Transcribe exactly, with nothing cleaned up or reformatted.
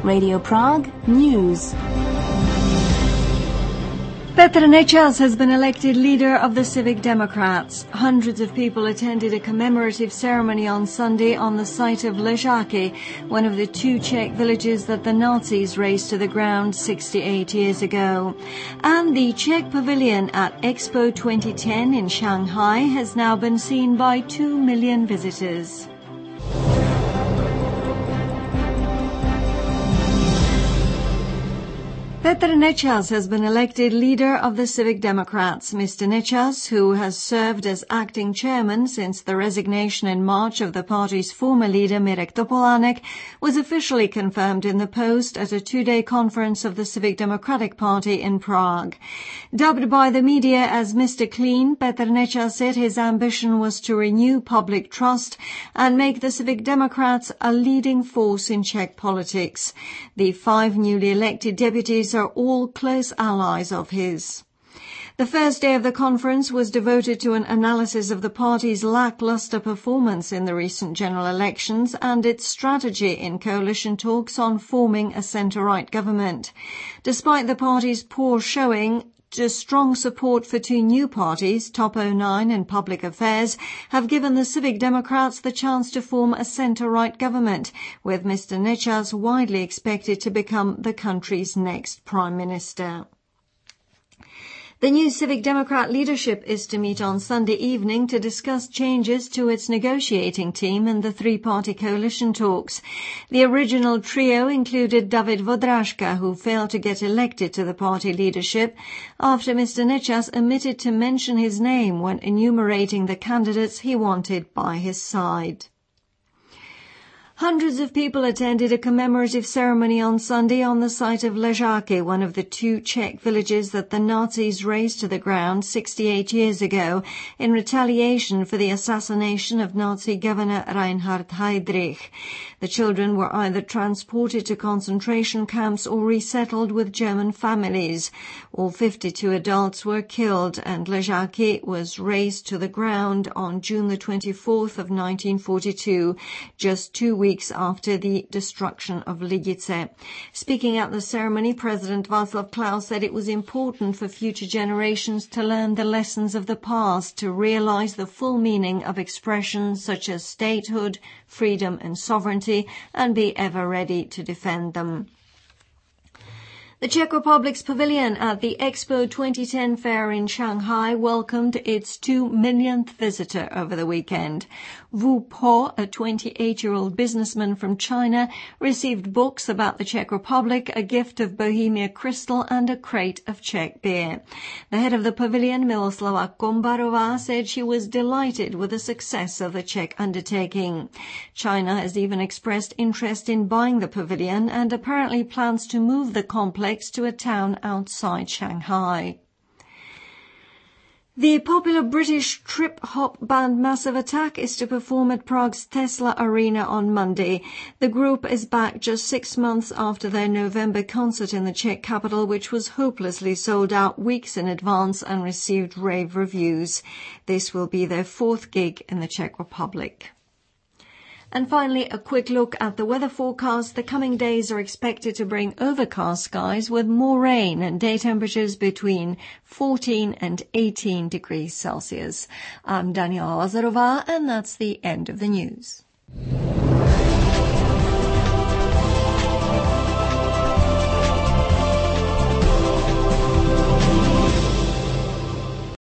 Radio Prague News. Petr Nečas has been elected leader of the Civic Democrats. Hundreds of people attended a commemorative ceremony on Sunday on the site of Ležáky, one of the two Czech villages that the Nazis razed to the ground sixty-eight years ago. And the Czech pavilion at Expo twenty ten in Shanghai has now been seen by two million visitors. Petr Nečas has been elected leader of the Civic Democrats. Mister Nečas, who has served as acting chairman since the resignation in March of the party's former leader Mirek Topolánek, was officially confirmed in the post at a two-day conference of the Civic Democratic Party in Prague. Dubbed by the media as Mister Clean, Petr Nečas said his ambition was to renew public trust and make the Civic Democrats a leading force in Czech politics. The five newly elected deputies are all close allies of his. The first day of the conference was devoted to an analysis of the party's lackluster performance in the recent general elections and its strategy in coalition talks on forming a centre-right government. Despite the party's poor showing, strong support for two new parties, Top oh nine and Public Affairs, have given the Civic Democrats the chance to form a centre-right government, with Mister Nečas widely expected to become the country's next Prime Minister. The new Civic Democrat leadership is to meet on Sunday evening to discuss changes to its negotiating team in the three-party coalition talks. The original trio included David Vodrážka, who failed to get elected to the party leadership after Mister Nečas omitted to mention his name when enumerating the candidates he wanted by his side. Hundreds of people attended a commemorative ceremony on Sunday on the site of Ležáky, one of the two Czech villages that the Nazis razed to the ground sixty-eight years ago in retaliation for the assassination of Nazi governor Reinhard Heydrich. The children were either transported to concentration camps or resettled with German families. All fifty-two adults were killed, and Ležáky was razed to the ground on June the twenty-fourth of nineteen forty-two, just two weeks weeks after the destruction of Lidice. Speaking at the ceremony, President Václav Klaus said it was important for future generations to learn the lessons of the past, to realize the full meaning of expressions such as statehood, freedom and sovereignty, and be ever ready to defend them. The Czech Republic's pavilion at the Expo twenty ten fair in Shanghai welcomed its two millionth visitor over the weekend. Wu Po, a twenty-eight-year-old businessman from China, received books about the Czech Republic, a gift of Bohemia crystal and a crate of Czech beer. The head of the pavilion, Miloslava Kombarová, said she was delighted with the success of the Czech undertaking. China has even expressed interest in buying the pavilion and apparently plans to move the complex to a town outside Shanghai. The popular British trip-hop band Massive Attack is to perform at Prague's Tesla Arena on Monday. The group is back just six months after their November concert in the Czech capital, which was hopelessly sold out weeks in advance and received rave reviews. This will be their fourth gig in the Czech Republic. And finally, a quick look at the weather forecast. The coming days are expected to bring overcast skies with more rain and day temperatures between fourteen and eighteen degrees Celsius. I'm Daniela Lazarová, and that's the end of the news.